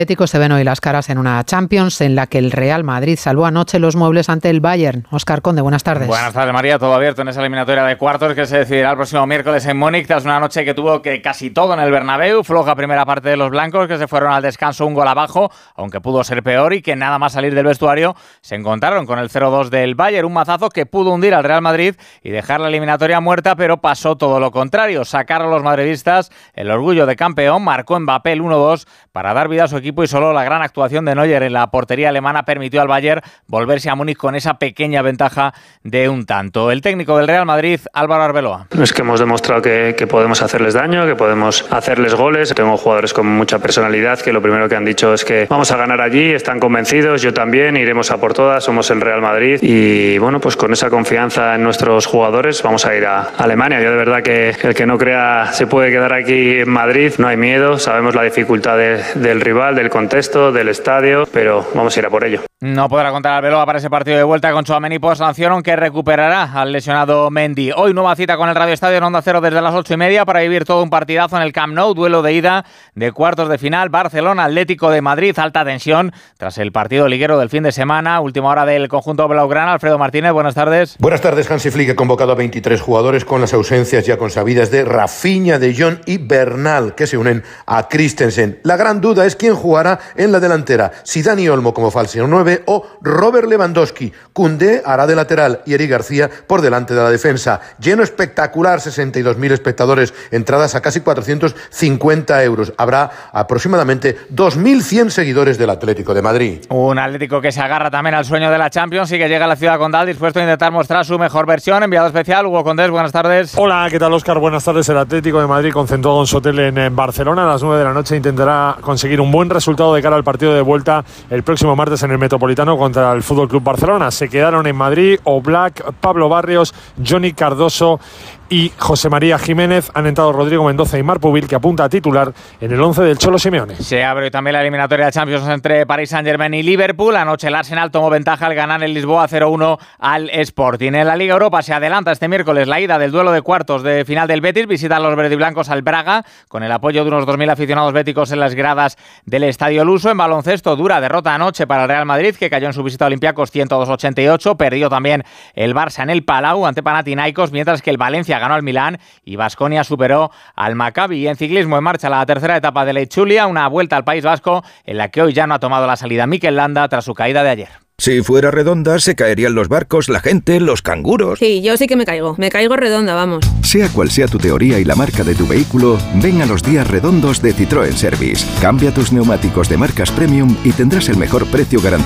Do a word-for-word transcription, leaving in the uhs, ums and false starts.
Atléticos se ven hoy las caras en una Champions en la que el Real Madrid salvó anoche los muebles ante el Bayern. Óscar Conde, buenas tardes. Buenas tardes, María. Todo abierto en esa eliminatoria de cuartos que se decidirá el próximo miércoles en Múnich tras una noche que tuvo que casi todo en el Bernabéu. Floja primera parte de los blancos que se fueron al descanso un gol abajo, aunque pudo ser peor, y que nada más salir del vestuario se encontraron con el cero dos del Bayern. Un mazazo que pudo hundir al Real Madrid y dejar la eliminatoria muerta, pero pasó todo lo contrario. Sacaron los madridistas el orgullo de campeón, marcó Mbappé el uno dos para dar vida a su equipo, y solo la gran actuación de Neuer en la portería alemana permitió al Bayern volverse a Múnich con esa pequeña ventaja de un tanto. El técnico del Real Madrid, Álvaro Arbeloa. Es que hemos demostrado que, que podemos hacerles daño, que podemos hacerles goles. Tengo jugadores con mucha personalidad que lo primero que han dicho es que vamos a ganar allí, están convencidos, yo también, iremos a por todas, somos el Real Madrid y bueno, pues con esa confianza en nuestros jugadores vamos a ir a Alemania. Yo de verdad que el que no crea se puede quedar aquí en Madrid, no hay miedo, sabemos la dificultad de, del rival, del contexto, del estadio, pero vamos a ir a por ello. No podrá contar Arbeloa para ese partido de vuelta con Tchouaméni por sanción, aunque recuperará al lesionado Mendy. Hoy nueva cita con el Radio Estadio en Onda Cero desde las ocho y media para vivir todo un partidazo en el Camp Nou, duelo de ida de cuartos de final, Barcelona Atlético de Madrid, alta tensión tras el partido liguero del fin de semana, última hora del conjunto blaugrana. Alfredo Martínez, buenas tardes. Buenas tardes. Hansi Flick ha convocado a veintitrés jugadores con las ausencias ya consabidas de Rafinha, De Jong y Bernal, que se unen a Christensen. La gran duda es quién jugará en la delantera, si Dani Olmo como falso nueve o Robert Lewandowski. Koundé hará de lateral y Eric García por delante de la defensa. Lleno espectacular, sesenta y dos mil espectadores, entradas a casi cuatrocientos cincuenta euros. Habrá aproximadamente dos mil cien seguidores del Atlético de Madrid. Un Atlético que se agarra también al sueño de la Champions y que llega a la ciudad condal dispuesto a intentar mostrar su mejor versión. Enviado especial, Hugo Condés, buenas tardes. Hola, ¿qué tal, Óscar? Buenas tardes. El Atlético de Madrid, concentrado en su hotel en, en Barcelona, a las nueve de la noche intentará conseguir un buen resultado de cara al partido de vuelta el próximo martes en el Metropolitano contra el F C Barcelona. Se quedaron en Madrid Oblak, Pablo Barrios, Johnny Cardoso y José María Jiménez. Han entrado Rodrigo Mendoza y Marc Pubil, que apunta a titular en el once del Cholo Simeone. Se abre también la eliminatoria de Champions entre Paris Saint-Germain y Liverpool. Anoche el Arsenal tomó ventaja al ganar en Lisboa cero uno al Sporting. En la Liga Europa se adelanta este miércoles la ida del duelo de cuartos de final del Betis. Visitan los verdiblancos al Braga con el apoyo de unos dos mil aficionados béticos en las gradas del Estadio Luso. En baloncesto, dura derrota anoche para el Real Madrid, que cayó en su visita a Olympiacos ciento dos a ochenta y ocho. Perdió también el Barça en el Palau ante Panathinaikos, mientras que el Valencia ganó al Milán y Baskonia superó al Maccabi. Y en ciclismo, en marcha la tercera etapa de la Itzulia, una vuelta al País Vasco en la que hoy ya no ha tomado la salida Mikel Landa tras su caída de ayer. Si fuera redonda, se caerían los barcos, la gente, los canguros. Sí, yo sí que me caigo. Me caigo redonda, vamos. Sea cual sea tu teoría y la marca de tu vehículo, ven a los días redondos de Citroën Service. Cambia tus neumáticos de marcas premium y tendrás el mejor precio garantizado